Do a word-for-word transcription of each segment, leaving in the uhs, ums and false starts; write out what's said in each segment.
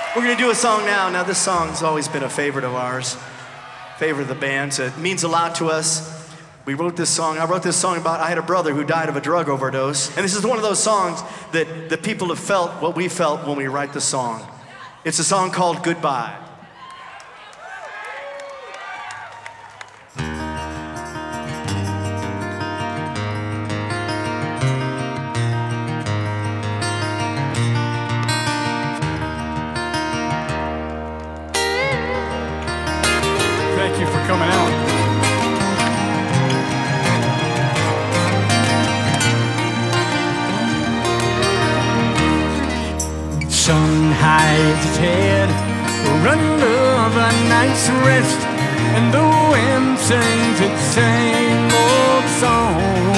We're gonna do a song now. Now this song's always been a favorite of ours, favorite of the band, so it means a lot to us. We wrote this song, I wrote this song about, I had a brother who died of a drug overdose, and this is one of those songs that the people have felt what we felt when we write the song. It's a song called Goodbye. Thank you for coming out. Sun hides its head under the night's rest, and the wind sings its same old song.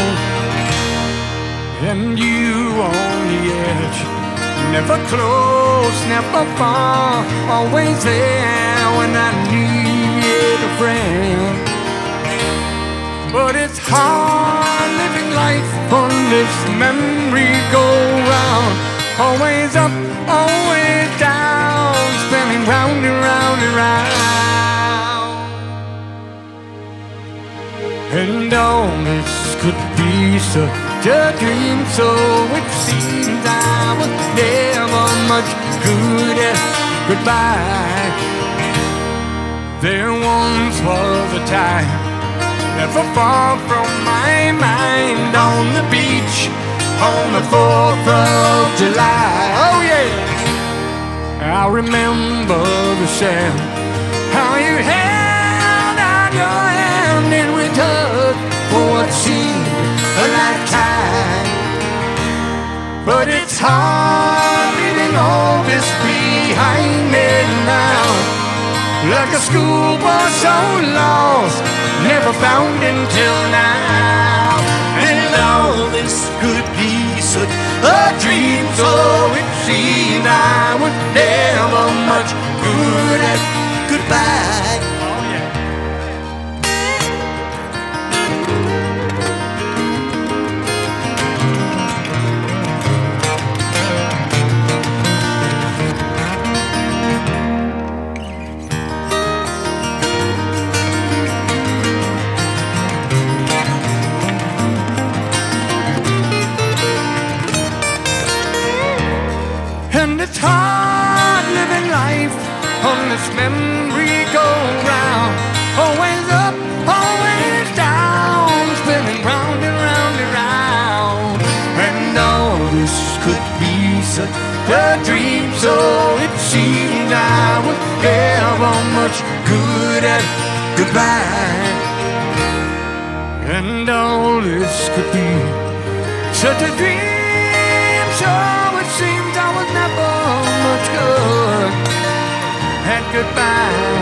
And you on the edge, never close, never far, always there when I need a friend. But it's hard living life on this merry-go-round, always up, always down, spinning round and round and round. And all this could be such a dream, so it seems I was never much good at goodbye. There once was a time, never far from my mind, on the beach, on the fourth of July. Oh yeah, I remember the sound, how you held out your hand and we tugged for what seemed a lifetime. But it's hard leaving all this behind me now, like a schoolboy so lost, never found until now. And all this could be such a dream, so it seemed I was never much good at goodbye. Oh yeah. And it's hard living life on this merry-go-round, always up, always down, spinning round and round and round. And all this could be such a dream, so it seemed I was never much good at goodbye. And all this could be such a dream, so it seems I was never much good at goodbye.